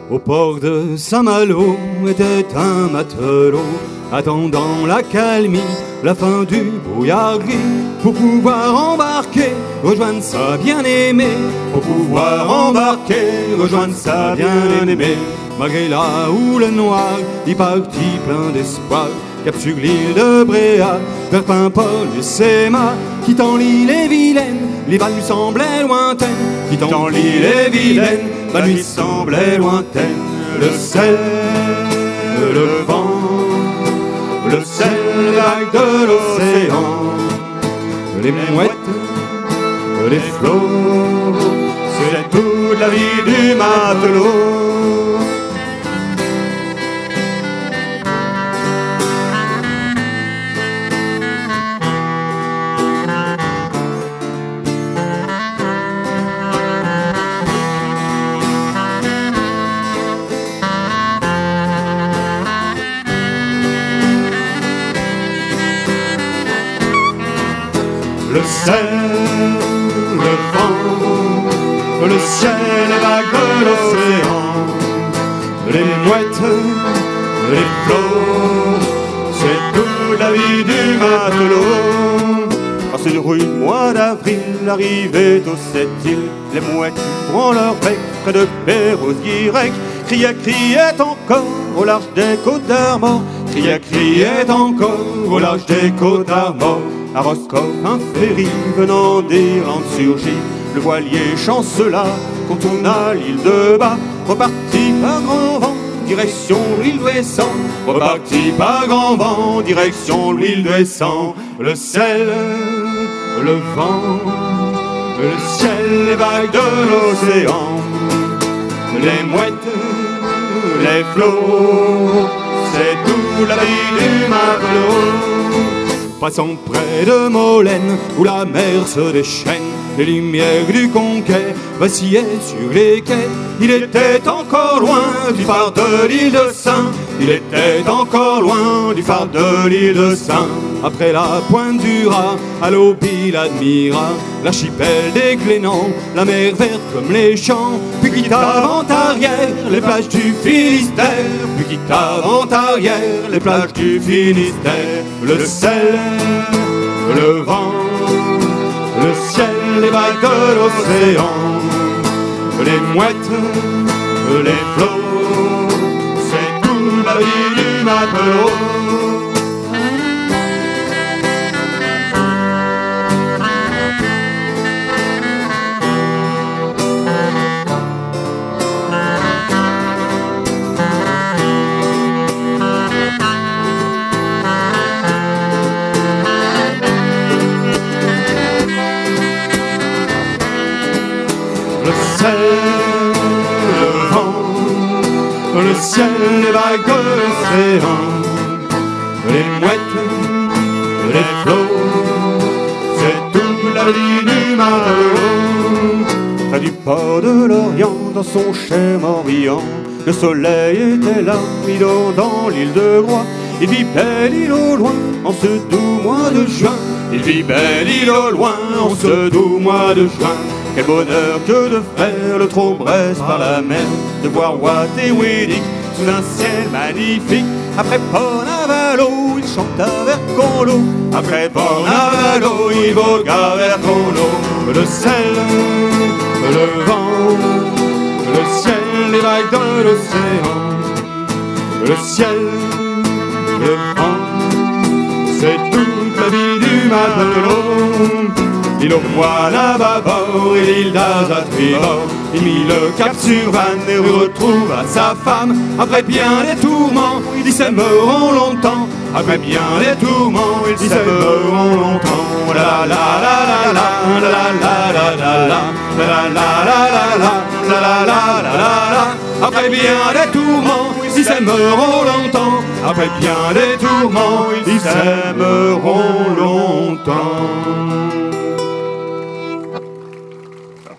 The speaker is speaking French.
Au port de Saint-Malo était un matelot, attendant l'accalmie, la fin du brouillard gris, pour pouvoir embarquer, rejoindre sa bien-aimée, pour pouvoir embarquer, rejoindre sa bien-aimée. Malgré la houle noire, il partit plein d'espoir, cap sur l'île de Bréa, vers Paimpol et Séma, quittant l'île est vilaine, les vannes lui semblaient lointaines, quittant l'île est vilaine, la nuit semblait lointaine. Le sel, le vent, le sel vague de l'océan, les mouettes, les flots, c'est toute la vie du matelot. Le sel, le vent, le ciel et vagues de l'océan, les mouettes, les flots, c'est toute la vie du matelot. Par ce rude mois d'avril, arrivait aux 7 îles, les mouettes ouvrant leur bec près de Perros-Guirec, criaient encore au large des côtes d'Armor, criaient encore au large des côtes d'Armor. À Roscoff, un ferry venant d'Irlande surgit, le voilier chancela contourna l'île de Bas, repartit par grand vent, direction l'île d'Ouessant, repartit par grand vent, direction l'île d'Ouessant. Le sel, le vent, le ciel, les vagues de l'océan, les mouettes, les flots, c'est toute la vie du matelot. Passant près de Molène, où la mer se déchaîne, les lumières du Conquet vacillaient sur les quais. Il était encore loin du phare de l'île de Sein, il était encore loin du phare de l'île de Sein. Après la pointe du Raz, à l'aube il admira l'archipel des Glénans, la mer verte comme les champs, puis quitta avant arrière les plages du Finistère, puis quitta avant arrière les plages du Finistère. Le sel, le vent, le ciel, les vagues de l'océan, les mouettes, les flots, c'est toute la vie du matelot. Le sel, le vent, le ciel, les vagues de l'océan, les mouettes, les flots, c'est toute la vie du matelot. Près du port de l'Orient, dans son chêne Orient, le soleil était là, rideau dans l'île de Groix. Il vit belle île au loin, en ce doux mois de juin. Il vit belle île au loin, en ce doux mois de juin. Quel bonheur que de faire le Trot-Brest par la mer, de voir Watt et Wedick sous un ciel magnifique. Après Port-Navalo, il chanta vers Conlo, après Port-Navalo, il vogua vers Conlo. Le sel, le vent, le ciel, les vagues de l'océan, le ciel, le vent, c'est toute la vie du matelot. L'île au poil à bâbord et l'île d'Az à tribord. Il mit le cap sur Vannes et retrouva sa femme. Après bien des tourments, ils s'aimeront longtemps. Après bien des tourments, ils s'aimeront longtemps. La la la la la la la la la la la la la la la. Après bien des tourments, ils s'aimeront longtemps. Après bien des tourments, ils s'aimeront longtemps.